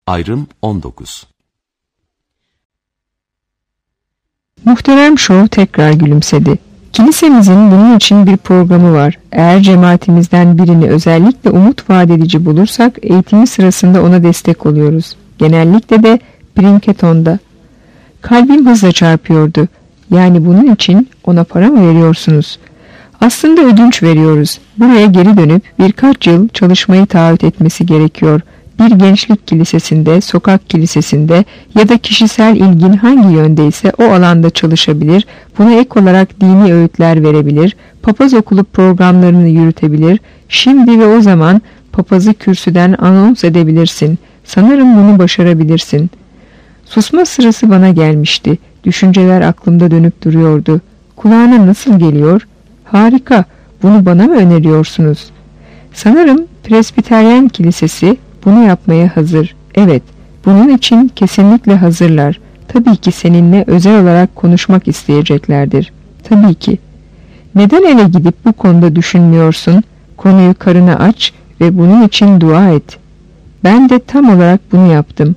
Ayrım 19. Muhterem Shaw tekrar gülümsedi. Kilisemizin bunun için bir programı var. Eğer cemaatimizden birini özellikle umut vaat edici bulursak eğitimi sırasında ona destek oluyoruz. Genellikle de Princeton'da. Kalbim hızla çarpıyordu. Yani bunun için ona para mı veriyorsunuz? Aslında ödünç veriyoruz. Buraya geri dönüp birkaç yıl çalışmayı taahhüt etmesi gerekiyor. Bir gençlik kilisesinde, sokak kilisesinde ya da kişisel ilgin hangi yöndeyse o alanda çalışabilir, buna ek olarak dini öğütler verebilir, papaz okulu programlarını yürütebilir, şimdi ve o zaman papazı kürsüden anons edebilirsin. Sanırım bunu başarabilirsin. Susma sırası bana gelmişti. Düşünceler aklımda dönüp duruyordu. Kulağına nasıl geliyor? Harika, bunu bana mı öneriyorsunuz? Sanırım Presbiteryen Kilisesi bunu yapmaya hazır. Evet, bunun için kesinlikle hazırlar. Tabii ki seninle özel olarak konuşmak isteyeceklerdir. Tabii ki. Neden eve gidip bu konuda düşünmüyorsun? Konuyu karına aç ve bunun için dua et. Ben de tam olarak bunu yaptım.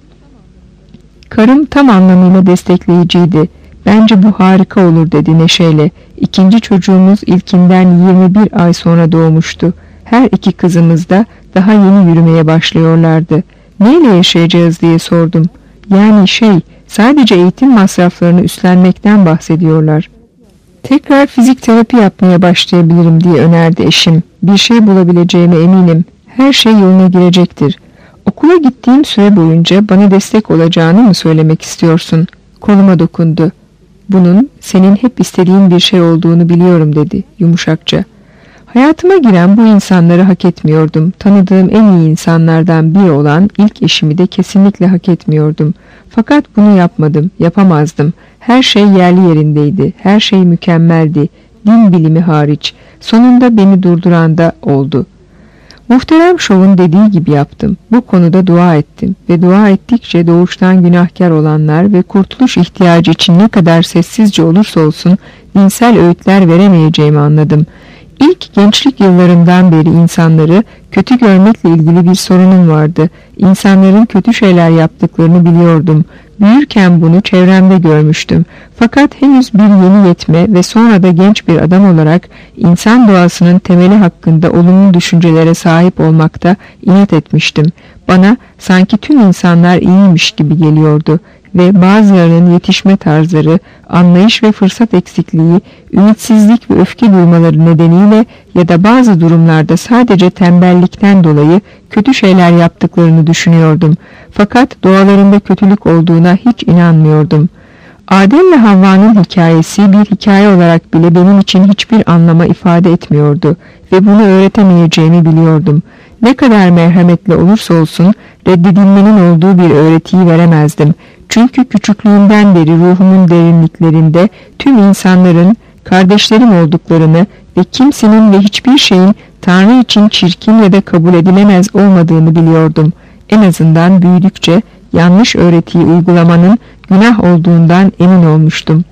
Karım tam anlamıyla destekleyiciydi. Bence bu harika olur dedi neşeyle. İkinci çocuğumuz ilkinden 21 ay sonra doğmuştu. Her iki kızımız da daha yeni yürümeye başlıyorlardı. Neyle yaşayacağız diye sordum. Yani sadece eğitim masraflarını üstlenmekten bahsediyorlar. Tekrar fizik terapi yapmaya başlayabilirim diye önerdi eşim. Bir şey bulabileceğime eminim. Her şey yoluna girecektir. Okula gittiğim süre boyunca bana destek olacağını mı söylemek istiyorsun? Koluma dokundu. Bunun senin hep istediğin bir şey olduğunu biliyorum dedi yumuşakça. Hayatıma giren bu insanları hak etmiyordum. Tanıdığım en iyi insanlardan biri olan ilk eşimi de kesinlikle hak etmiyordum. Fakat bunu yapmadım, yapamazdım. Her şey yerli yerindeydi, her şey mükemmeldi. Din bilimi hariç. Sonunda beni durduran da oldu. Muhterem Shaw'un dediği gibi yaptım. Bu konuda dua ettim ve dua ettikçe doğuştan günahkar olanlar ve kurtuluş ihtiyacı için ne kadar sessizce olursa olsun dinsel öğütler veremeyeceğimi anladım. İlk gençlik yıllarımdan beri insanları kötü görmekle ilgili bir sorunum vardı. İnsanların kötü şeyler yaptıklarını biliyordum. Büyürken bunu çevremde görmüştüm. Fakat henüz bir yeni yetme ve sonra da genç bir adam olarak insan doğasının temeli hakkında olumlu düşüncelere sahip olmakta inat etmiştim. Bana sanki tüm insanlar iyiymiş gibi geliyordu ve bazılarının yetişme tarzları, anlayış ve fırsat eksikliği, ümitsizlik ve öfke duymaları nedeniyle ya da bazı durumlarda sadece tembellikten dolayı kötü şeyler yaptıklarını düşünüyordum. Fakat doğalarında kötülük olduğuna hiç inanmıyordum. Adem ve Havva'nın hikayesi bir hikaye olarak bile benim için hiçbir anlama ifade etmiyordu ve bunu öğretemeyeceğimi biliyordum. Ne kadar merhametli olursa olsun reddedilmenin olduğu bir öğretiyi veremezdim. Çünkü küçüklüğümden beri ruhumun derinliklerinde tüm insanların kardeşlerim olduklarını ve kimsenin ve hiçbir şeyin Tanrı için çirkin ya da kabul edilemez olmadığını biliyordum. En azından büyüdükçe yanlış öğretiyi uygulamanın günah olduğundan emin olmuştum.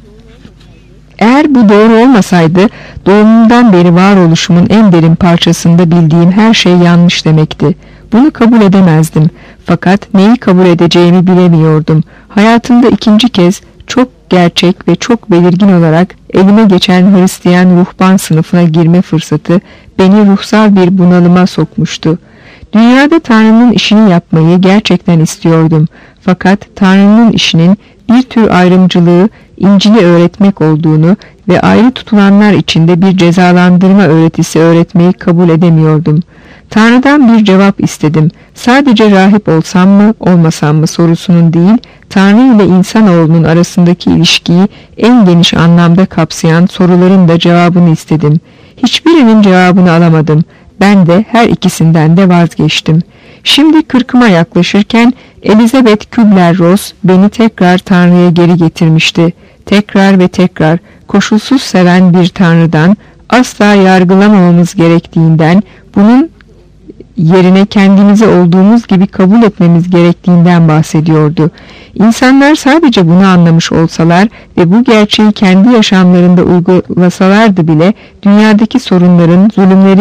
Eğer bu doğru olmasaydı doğumumdan beri varoluşumun en derin parçasında bildiğim her şey yanlış demekti. Bunu kabul edemezdim. Fakat neyi kabul edeceğimi bilemiyordum. Hayatımda ikinci kez çok gerçek ve çok belirgin olarak elime geçen Hristiyan ruhban sınıfına girme fırsatı beni ruhsal bir bunalıma sokmuştu. Dünyada Tanrı'nın işini yapmayı gerçekten istiyordum. Fakat Tanrı'nın işinin bir tür ayrımcılığı, İncil'i öğretmek olduğunu ve ayrı tutulanlar içinde bir cezalandırma öğretisi öğretmeyi kabul edemiyordum. Tanrı'dan bir cevap istedim. Sadece rahip olsam mı, olmasam mı sorusunun değil, Tanrı ile insanoğlunun arasındaki ilişkiyi en geniş anlamda kapsayan soruların da cevabını istedim. Hiçbirinin cevabını alamadım. Ben de her ikisinden de vazgeçtim. Şimdi 40'ıma yaklaşırken Elizabeth Kübler-Ross beni tekrar Tanrı'ya geri getirmişti. Tekrar ve tekrar koşulsuz seven bir Tanrı'dan, asla yargılamamamız gerektiğinden, bunun yerine kendimizi olduğumuz gibi kabul etmemiz gerektiğinden bahsediyordu. İnsanlar sadece bunu anlamış olsalar ve bu gerçeği kendi yaşamlarında uygulasalardı bile dünyadaki sorunların, zulümlerin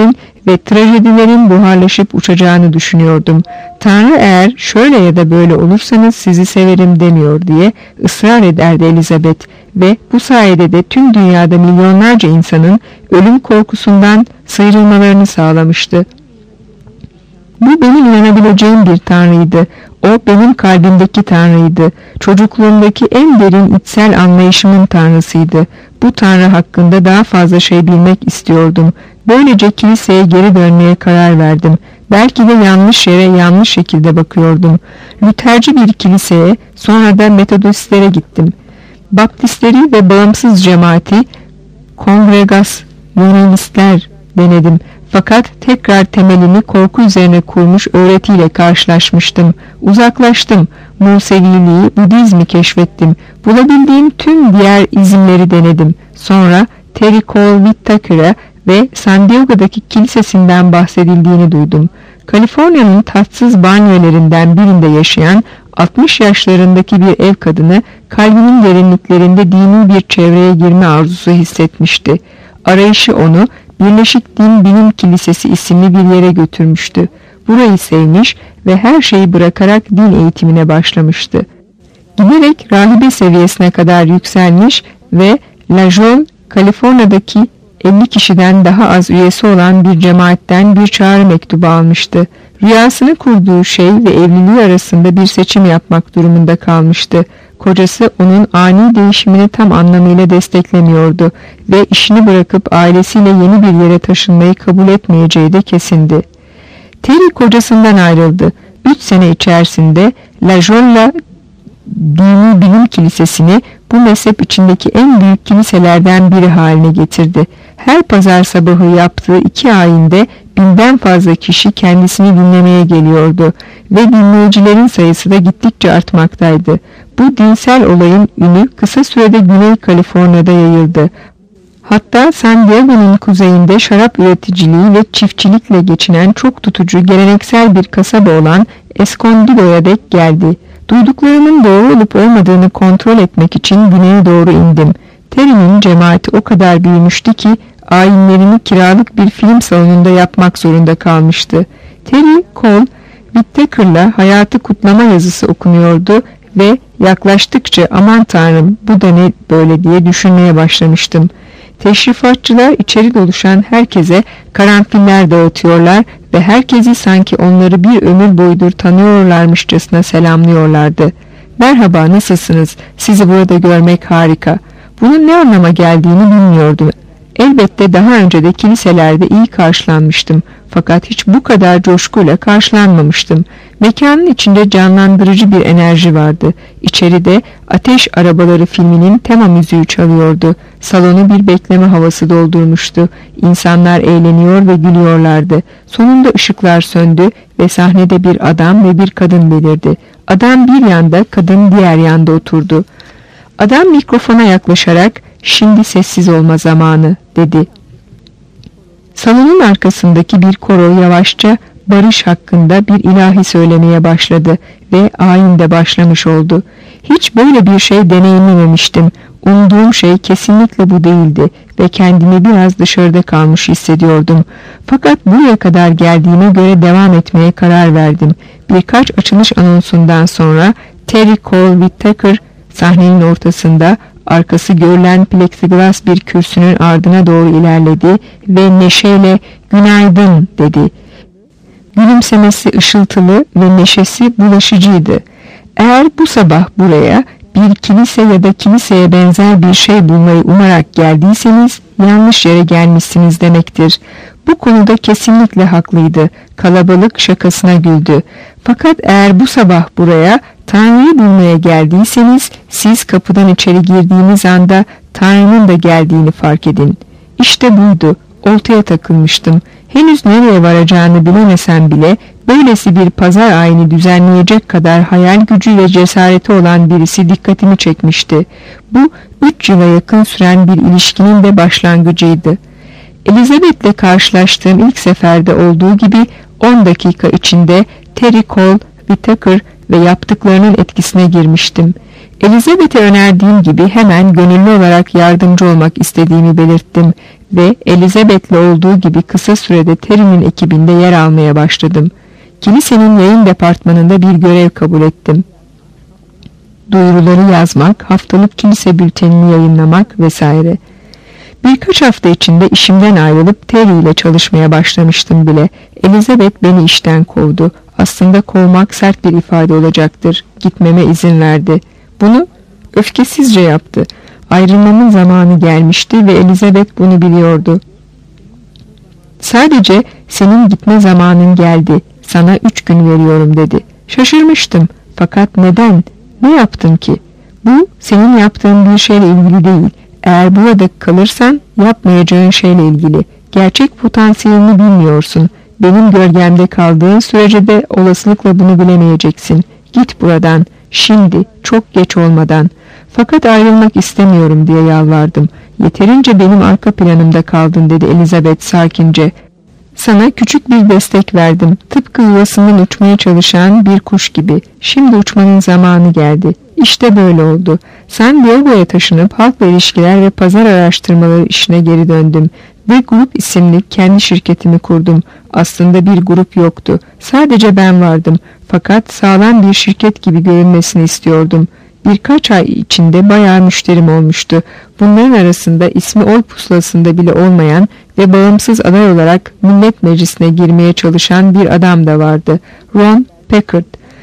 ve trajedilerin buharlaşıp uçacağını düşünüyordum. Tanrı eğer şöyle ya da böyle olursanız sizi severim demiyor diye ısrar ederdi Elizabeth ve bu sayede de tüm dünyada milyonlarca insanın ölüm korkusundan sıyrılmalarını sağlamıştı. Bu benim inanabileceğim bir tanrıydı. O benim kalbimdeki tanrıydı. Çocukluğumdaki en derin içsel anlayışımın tanrısıydı. Bu tanrı hakkında daha fazla şey bilmek istiyordum. Böylece kiliseye geri dönmeye karar verdim. Belki de yanlış yere yanlış şekilde bakıyordum. Lüterci bir kiliseye, sonra da Metodistlere gittim. Baptistleri ve bağımsız cemaati, Kongregasyonistler denedim. Fakat tekrar temelini korku üzerine kurmuş öğretiyle karşılaşmıştım. Uzaklaştım. Museviliği, Budizmi keşfettim. Bulabildiğim tüm diğer izimleri denedim. Sonra Terry Cole Whittaker'a ve San Diego'daki kilisesinden bahsedildiğini duydum. Kaliforniya'nın tatsız banyolerinden birinde yaşayan 60 yaşlarındaki bir ev kadını kalbinin derinliklerinde dini bir çevreye girme arzusu hissetmişti. Arayışı onu Birleşik Din Bilim Kilisesi isimli bir yere götürmüştü. Burayı sevmiş ve her şeyi bırakarak din eğitimine başlamıştı. Giderek rahibe seviyesine kadar yükselmiş ve La Jolle, Kaliforniya'daki 50 kişiden daha az üyesi olan bir cemaatten bir çağrı mektubu almıştı. Rüyasını kurduğu şey ve evliliği arasında bir seçim yapmak durumunda kalmıştı. Kocası onun ani değişimini tam anlamıyla desteklemiyordu ve işini bırakıp ailesiyle yeni bir yere taşınmayı kabul etmeyeceği de kesindi. Terry kocasından ayrıldı. 3 sene içerisinde La Jolla Dini Bilim Kilisesi'ni bu mezhep içindeki en büyük kiliselerden biri haline getirdi. Her pazar sabahı yaptığı 2 ayinde 1000'den fazla kişi kendisini dinlemeye geliyordu ve dinleyicilerin sayısı da gittikçe artmaktaydı. Bu dinsel olayın ünü kısa sürede Güney Kaliforniya'da yayıldı. Hatta San Diego'nun kuzeyinde şarap üreticiliği ve çiftçilikle geçinen çok tutucu geleneksel bir kasaba olan Escondido'ya dek geldi. Duyduklarımın doğru olup olmadığını kontrol etmek için güneye doğru indim. Terry'nin cemaati o kadar büyümüştü ki ayinlerini kiralık bir film salonunda yapmak zorunda kalmıştı. Terry Cole Whittaker'la hayatı kutlama yazısı okunuyordu ve yaklaştıkça aman tanrım bu da ne böyle diye düşünmeye başlamıştım. Teşrifatçılar içeri doluşan herkese karanfiller dağıtıyorlar ve herkesi sanki onları bir ömür boyudur tanıyorlarmışçasına selamlıyorlardı. Merhaba, nasılsınız? Sizi burada görmek harika. Bunun ne anlama geldiğini bilmiyordum. Elbette daha önce de kiliselerde iyi karşılanmıştım. Fakat hiç bu kadar coşkuyla karşılanmamıştım. Mekanın içinde canlandırıcı bir enerji vardı. İçeride Ateş Arabaları filminin tema müziği çalıyordu. Salonu bir bekleme havası doldurmuştu. İnsanlar eğleniyor ve gülüyorlardı. Sonunda ışıklar söndü ve sahnede bir adam ve bir kadın belirdi. Adam bir yanda, kadın diğer yanda oturdu. Adam mikrofona yaklaşarak "Şimdi sessiz olma zamanı" dedi. Salonun arkasındaki bir koro yavaşça barış hakkında bir ilahi söylemeye başladı ve ayin de başlamış oldu. Hiç böyle bir şey deneyimlememiştim. Umduğum şey kesinlikle bu değildi ve kendimi biraz dışarıda kalmış hissediyordum. Fakat buraya kadar geldiğime göre devam etmeye karar verdim. Birkaç açılış anonsundan sonra Terry Cole Whittaker sahnenin ortasında, arkası görülen plexiglas bir kürsünün ardına doğru ilerledi ve neşeyle "Günaydın" dedi. Gülümsemesi ışıltılı ve neşesi bulaşıcıydı. Eğer bu sabah buraya bir kilise ya da kiliseye benzer bir şey bulmayı umarak geldiyseniz yanlış yere gelmişsiniz demektir. Bu konuda kesinlikle haklıydı. Kalabalık şakasına güldü. Fakat eğer bu sabah buraya Tanrı'yı bulmaya geldiyseniz siz kapıdan içeri girdiğiniz anda Tanrı'nın da geldiğini fark edin. İşte buydu. Oltaya takılmıştım. Henüz nereye varacağını bilemesem bile böylesi bir pazar ayini düzenleyecek kadar hayal gücü ve cesareti olan birisi dikkatimi çekmişti. Bu 3 yıla yakın süren bir ilişkinin de başlangıcıydı. Elizabeth'le karşılaştığım ilk seferde olduğu gibi 10 dakika içinde Terry Cole Whittaker ve yaptıklarının etkisine girmiştim. Elizabeth'e önerdiğim gibi hemen gönüllü olarak yardımcı olmak istediğimi belirttim ve Elizabeth'le olduğu gibi kısa sürede Terry'nin ekibinde yer almaya başladım. Kilisenin yayın departmanında bir görev kabul ettim. Duyuruları yazmak, haftalık kilise bültenini yayınlamak vesaire. Birkaç hafta içinde işimden ayrılıp Terry ile çalışmaya başlamıştım bile. Elizabeth beni işten kovdu. Aslında kovmak sert bir ifade olacaktır. Gitmeme izin verdi. Bunu öfkesizce yaptı. Ayrılmamın zamanı gelmişti ve Elizabeth bunu biliyordu. Sadece senin gitme zamanın geldi. Sana 3 gün veriyorum dedi. Şaşırmıştım. Fakat neden? Ne yaptım ki? Bu senin yaptığın bir şeyle ilgili değil. Eğer burada kalırsan yapmayacağın şeyle ilgili. Gerçek potansiyelini bilmiyorsun. Benim gölgemde kaldığın sürece de olasılıkla bunu bilemeyeceksin. Git buradan. Şimdi, çok geç olmadan. Fakat ayrılmak istemiyorum diye yalvardım. Yeterince benim arka planımda kaldın dedi Elizabeth sakince. Sana küçük bir destek verdim. Tıpkı yuvasından uçmaya çalışan bir kuş gibi. Şimdi uçmanın zamanı geldi. İşte böyle oldu. San Diego'ya taşınıp halkla ilişkiler ve pazar araştırmaları işine geri döndüm. Ve Grup isimli kendi şirketimi kurdum. Aslında bir grup yoktu. Sadece ben vardım. Fakat sağlam bir şirket gibi görünmesini istiyordum. Birkaç ay içinde bayağı müşterim olmuştu. Bunların arasında ismi oy pusulasında bile olmayan ve bağımsız aday olarak Millet Meclisi'ne girmeye çalışan bir adam da vardı. Ron Packard.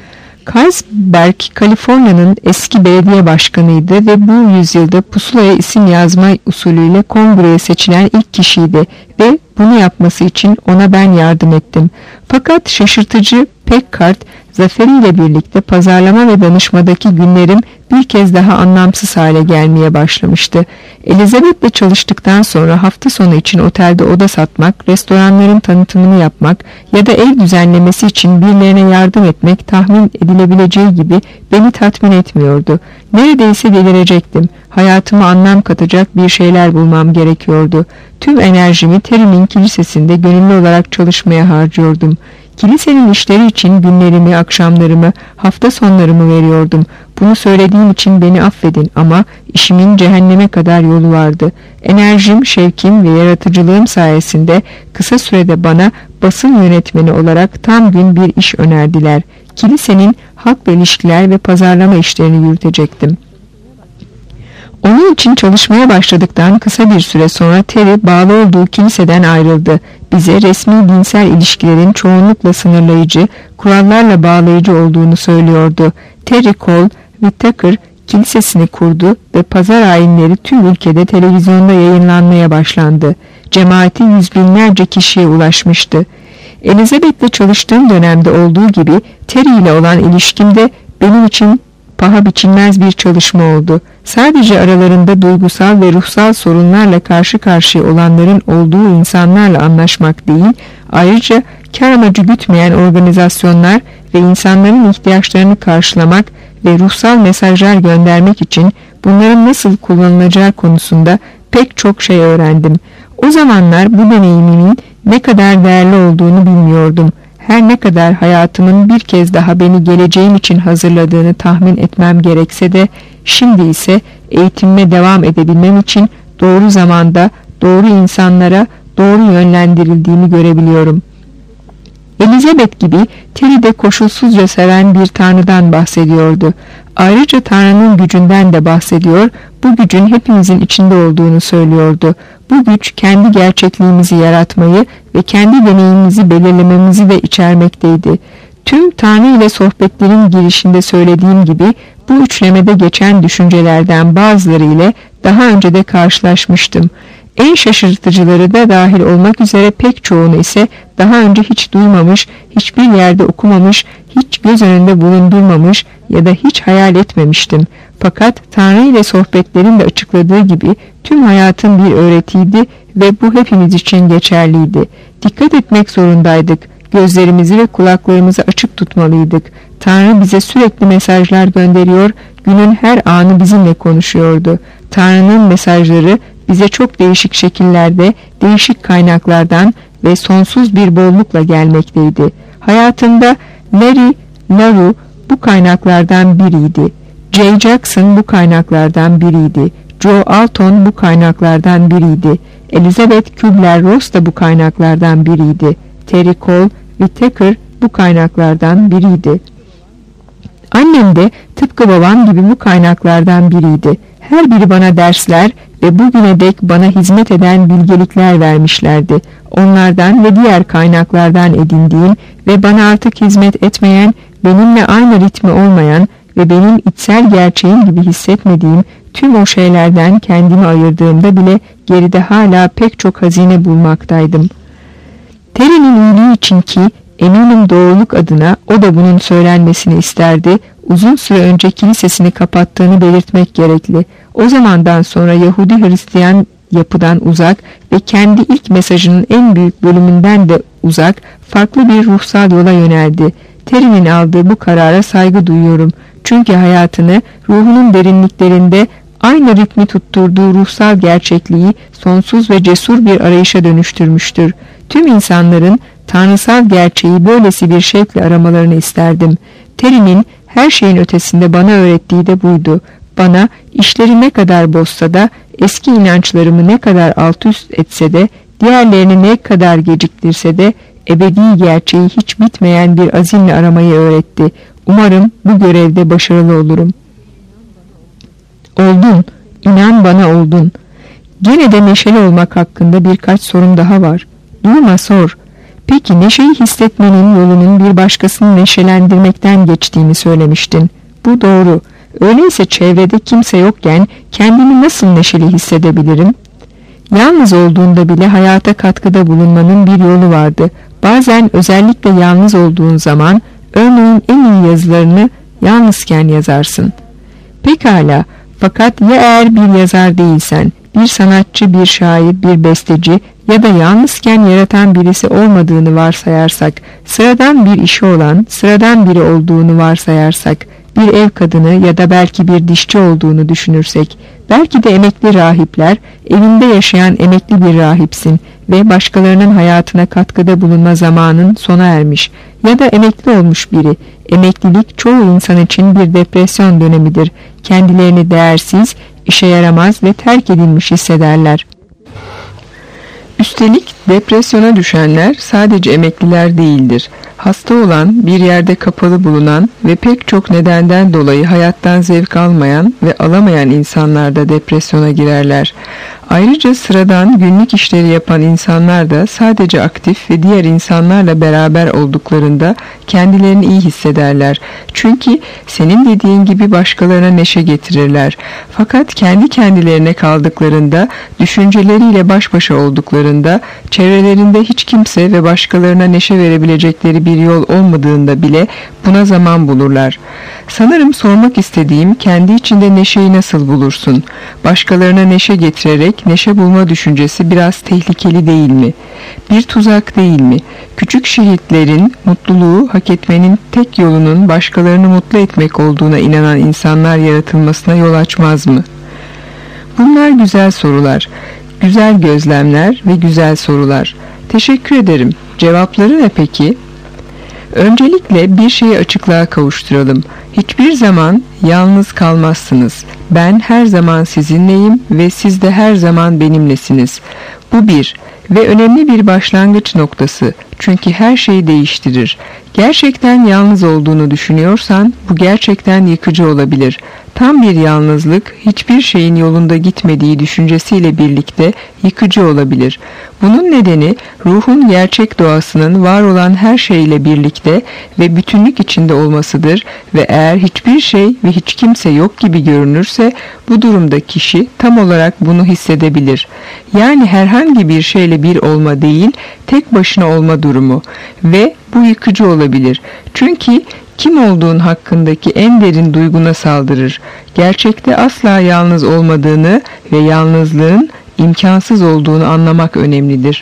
Carlsberg, Kaliforniya'nın eski belediye başkanıydı ve bu yüzyılda pusulaya isim yazma usulüyle kongreye seçilen ilk kişiydi ve bunu yapması için ona ben yardım ettim. Fakat şaşırtıcı Packard zaferiyle birlikte pazarlama ve danışmadaki günlerim bir kez daha anlamsız hale gelmeye başlamıştı. Elizabeth'le çalıştıktan sonra hafta sonu için otelde oda satmak, restoranların tanıtımını yapmak ya da ev düzenlemesi için birilerine yardım etmek tahmin edilebileceği gibi beni tatmin etmiyordu. Neredeyse delirecektim. Hayatıma anlam katacak bir şeyler bulmam gerekiyordu. Tüm enerjimi Terry'nin kilisesinde gönüllü olarak çalışmaya harcıyordum. Kilisenin işleri için günlerimi, akşamlarımı, hafta sonlarımı veriyordum. Bunu söylediğim için beni affedin ama işimin cehenneme kadar yolu vardı. Enerjim, şevkim ve yaratıcılığım sayesinde kısa sürede bana basın yönetmeni olarak tam gün bir iş önerdiler. Kilisenin halkla ilişkiler ve pazarlama işlerini yürütecektim. Onun için çalışmaya başladıktan kısa bir süre sonra Terry bağlı olduğu kiliseden ayrıldı. Bize resmi dinsel ilişkilerin çoğunlukla sınırlayıcı, kurallarla bağlayıcı olduğunu söylüyordu. Terry Cole Whittaker kilisesini kurdu ve pazar ayinleri tüm ülkede televizyonda yayınlanmaya başlandı. Cemaati yüz binlerce kişiye ulaşmıştı. Elizabeth'le çalıştığım dönemde olduğu gibi Terry ile olan ilişkimde benim için paha biçilmez bir çalışma oldu. Sadece aralarında duygusal ve ruhsal sorunlarla karşı karşıya olanların olduğu insanlarla anlaşmak değil, ayrıca kar amacı gütmeyen organizasyonlar ve insanların ihtiyaçlarını karşılamak ve ruhsal mesajlar göndermek için bunların nasıl kullanılacağı konusunda pek çok şey öğrendim. O zamanlar bu deneyimimin ne kadar değerli olduğunu bilmiyordum. Her ne kadar hayatımın bir kez daha beni geleceğim için hazırladığını tahmin etmem gerekse de, şimdi ise eğitimime devam edebilmem için doğru zamanda, doğru insanlara doğru yönlendirildiğimi görebiliyorum. Elizabeth gibi Terry de koşulsuzca seven bir Tanrı'dan bahsediyordu. Ayrıca Tanrı'nın gücünden de bahsediyor, bu gücün hepimizin içinde olduğunu söylüyordu. Bu güç kendi gerçekliğimizi yaratmayı ve kendi deneyimimizi belirlememizi de içermekteydi. Tüm Tanrı ile sohbetlerin girişinde söylediğim gibi bu üçlemede geçen düşüncelerden bazıları ile daha önce de karşılaşmıştım. En şaşırtıcıları da dahil olmak üzere pek çoğunu ise daha önce hiç duymamış, hiçbir yerde okumamış, hiç göz önünde bulundurmamış ya da hiç hayal etmemiştim. Fakat Tanrı ile sohbetlerin de açıkladığı gibi tüm hayatın bir öğretiydi ve bu hepimiz için geçerliydi. Dikkat etmek zorundaydık. Gözlerimizi ve kulaklarımızı açık tutmalıydık. Tanrı bize sürekli mesajlar gönderiyor, günün her anı bizimle konuşuyordu. Tanrı'nın mesajları bize çok değişik şekillerde, değişik kaynaklardan ve sonsuz bir bollukla gelmekteydi. Hayatımda Larry LaRue bu kaynaklardan biriydi. Jay Jackson bu kaynaklardan biriydi. Joe Alton bu kaynaklardan biriydi. Elizabeth Kübler-Ross da bu kaynaklardan biriydi. Terry Cole Whittaker bu kaynaklardan biriydi. Annem de tıpkı babam gibi bu kaynaklardan biriydi. Her biri bana dersler ve bugüne dek bana hizmet eden bilgelikler vermişlerdi. Onlardan ve diğer kaynaklardan edindiğim ve bana artık hizmet etmeyen, benimle aynı ritmi olmayan ve benim içsel gerçeğim gibi hissetmediğim tüm o şeylerden kendimi ayırdığımda bile geride hala pek çok hazine bulmaktaydım. Terry'nin iyiliği için ki eminim doğruluk adına o da bunun söylenmesini isterdi, uzun süre önce kilisesini kapattığını belirtmek gerekli. O zamandan sonra Yahudi-Hristiyan yapıdan uzak ve kendi ilk mesajının en büyük bölümünden de uzak, farklı bir ruhsal yola yöneldi. Terry'nin aldığı bu karara saygı duyuyorum. Çünkü hayatını ruhunun derinliklerinde aynı ritmi tutturduğu ruhsal gerçekliği sonsuz ve cesur bir arayışa dönüştürmüştür. Tüm insanların tanrısal gerçeği böylesi bir şekilde aramalarını isterdim. Terry'nin her şeyin ötesinde bana öğrettiği de buydu. Bana işleri ne kadar bozsa da, eski inançlarımı ne kadar alt üst etse de, diğerlerini ne kadar geciktirse de, ebedi gerçeği hiç bitmeyen bir azimle aramayı öğretti. Umarım bu görevde başarılı olurum. Oldun, inan bana oldun. Gene de neşeli olmak hakkında birkaç sorum daha var. Durma sor. Peki neşeyi hissetmenin yolunun bir başkasını neşelendirmekten geçtiğini söylemiştin. Bu doğru. Öyleyse çevrede kimse yokken kendimi nasıl neşeli hissedebilirim? Yalnız olduğunda bile hayata katkıda bulunmanın bir yolu vardı. Bazen özellikle yalnız olduğun zaman örneğin en iyi yazılarını yalnızken yazarsın. Pekala, fakat ya eğer bir yazar değilsen, bir sanatçı, bir şair, bir besteci ya da yalnızken yaratan birisi olmadığını varsayarsak, sıradan bir işi olan, sıradan biri olduğunu varsayarsak, bir ev kadını ya da belki bir dişçi olduğunu düşünürsek, belki de emekli rahipler, evinde yaşayan emekli bir rahipsin ve başkalarının hayatına katkıda bulunma zamanın sona ermiş ya da emekli olmuş biri. Emeklilik çoğu insan için bir depresyon dönemidir. Kendilerini değersiz, işe yaramaz ve terk edilmiş hissederler. Üstelik depresyona düşenler sadece emekliler değildir. Hasta olan, bir yerde kapalı bulunan ve pek çok nedenden dolayı hayattan zevk almayan ve alamayan insanlar da depresyona girerler. Ayrıca sıradan günlük işleri yapan insanlar da sadece aktif ve diğer insanlarla beraber olduklarında kendilerini iyi hissederler. Çünkü senin dediğin gibi başkalarına neşe getirirler. Fakat kendi kendilerine kaldıklarında, düşünceleriyle baş başa olduklarında, çevrelerinde hiç kimse ve başkalarına neşe verebilecekleri bir yol olmadığında bile buna zaman bulurlar. Sanırım sormak istediğim, kendi içinde neşeyi nasıl bulursun? Başkalarına neşe getirerek neşe bulma düşüncesi biraz tehlikeli değil mi? Bir tuzak değil mi? Küçük şehitlerin mutluluğu hak etmenin tek yolunun başkalarını mutlu etmek olduğuna inanan insanlar yaratılmasına yol açmaz mı? Bunlar güzel sorular, güzel gözlemler ve güzel sorular. Teşekkür ederim. Cevapları ne peki? Öncelikle bir şeyi açıklığa kavuşturalım. Hiçbir zaman yalnız kalmazsınız. Ben her zaman sizinleyim ve siz de her zaman benimlesiniz. Bu bir ve önemli bir başlangıç noktası. Çünkü her şeyi değiştirir. Gerçekten yalnız olduğunu düşünüyorsan bu gerçekten yıkıcı olabilir. Tam bir yalnızlık hiçbir şeyin yolunda gitmediği düşüncesiyle birlikte yıkıcı olabilir. Bunun nedeni ruhun gerçek doğasının var olan her şeyle birlikte ve bütünlük içinde olmasıdır ve eğer hiçbir şey ve hiç kimse yok gibi görünürse bu durumda kişi tam olarak bunu hissedebilir. Yani herhangi bir şeyle bir olma değil, tek başına olma durumu ve bu yıkıcı olabilir. Çünkü kim olduğun hakkındaki en derin duyguna saldırır. Gerçekte asla yalnız olmadığını ve yalnızlığın imkansız olduğunu anlamak önemlidir.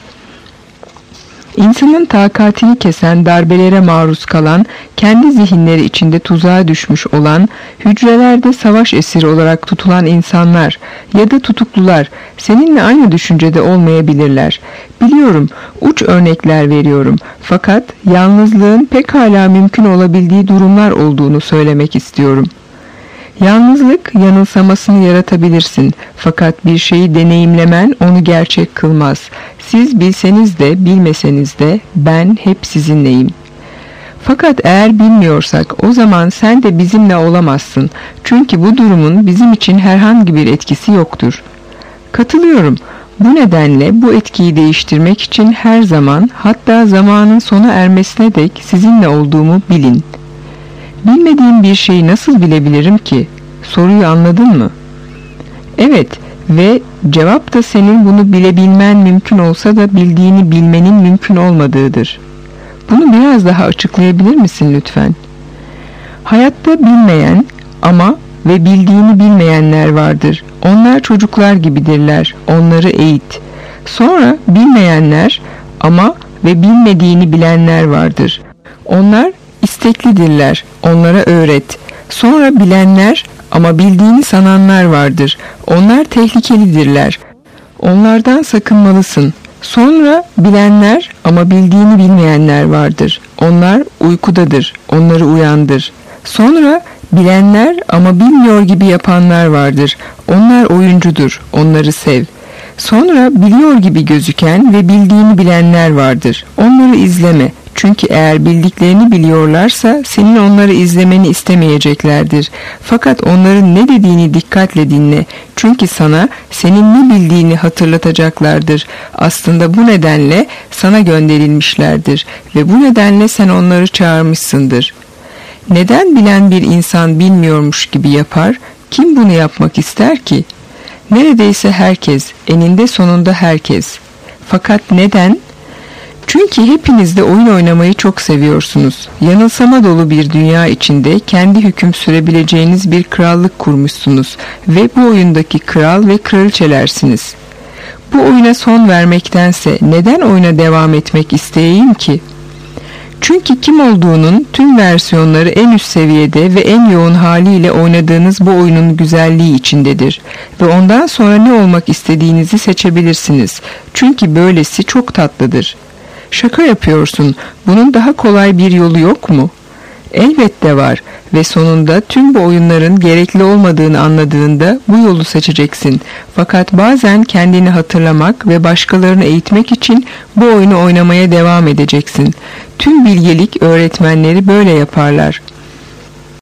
İnsanın takatini kesen darbelere maruz kalan, kendi zihinleri içinde tuzağa düşmüş olan, hücrelerde savaş esiri olarak tutulan insanlar ya da tutuklular seninle aynı düşüncede olmayabilirler. Biliyorum, uç örnekler veriyorum. Fakat yalnızlığın pekala mümkün olabildiği durumlar olduğunu söylemek istiyorum. Yalnızlık yanılsamasını yaratabilirsin. Fakat bir şeyi deneyimlemen onu gerçek kılmaz. Siz bilseniz de bilmeseniz de ben hep sizinleyim. Fakat eğer bilmiyorsak o zaman sen de bizimle olamazsın. Çünkü bu durumun bizim için herhangi bir etkisi yoktur. Katılıyorum. Bu nedenle bu etkiyi değiştirmek için her zaman, hatta zamanın sona ermesine dek sizinle olduğumu bilin. Bilmediğim bir şeyi nasıl bilebilirim ki? Soruyu anladın mı? Evet ve cevap da senin bunu bilebilmen mümkün olsa da bildiğini bilmenin mümkün olmadığıdır. Bunu biraz daha açıklayabilir misin lütfen? Hayatta bilmeyen ama ve bildiğini bilmeyenler vardır. Onlar çocuklar gibidirler. Onları eğit. Sonra bilmeyenler ama ve bilmediğini bilenler vardır. Onlar isteklidirler. Onlara öğret. Sonra bilenler ama bildiğini sananlar vardır. Onlar tehlikelidirler. Onlardan sakınmalısın. Sonra bilenler ama bildiğini bilmeyenler vardır. Onlar uykudadır. Onları uyandır. Sonra bilenler ama bilmiyor gibi yapanlar vardır. Onlar oyuncudur. Onları sev. Sonra biliyor gibi gözüken ve bildiğini bilenler vardır. Onları izleme. Çünkü eğer bildiklerini biliyorlarsa senin onları izlemeni istemeyeceklerdir. Fakat onların ne dediğini dikkatle dinle. Çünkü sana senin ne bildiğini hatırlatacaklardır. Aslında bu nedenle sana gönderilmişlerdir ve bu nedenle sen onları çağırmışsındır. Neden bilen bir insan bilmiyormuş gibi yapar? Kim bunu yapmak ister ki? Neredeyse herkes, eninde sonunda herkes. Fakat neden? Çünkü hepiniz de oyun oynamayı çok seviyorsunuz. Yanılsama dolu bir dünya içinde kendi hüküm sürebileceğiniz bir krallık kurmuşsunuz ve bu oyundaki kral ve kraliçelersiniz. Bu oyuna son vermektense neden oyuna devam etmek isteyeyim ki? Çünkü kim olduğunun tüm versiyonları en üst seviyede ve en yoğun haliyle oynadığınız bu oyunun güzelliği içindedir. Ve ondan sonra ne olmak istediğinizi seçebilirsiniz. Çünkü böylesi çok tatlıdır. Şaka yapıyorsun. Bunun daha kolay bir yolu yok mu? Elbette var ve sonunda tüm bu oyunların gerekli olmadığını anladığında bu yolu seçeceksin. Fakat bazen kendini hatırlamak ve başkalarını eğitmek için bu oyunu oynamaya devam edeceksin. Tüm bilgelik öğretmenleri böyle yaparlar.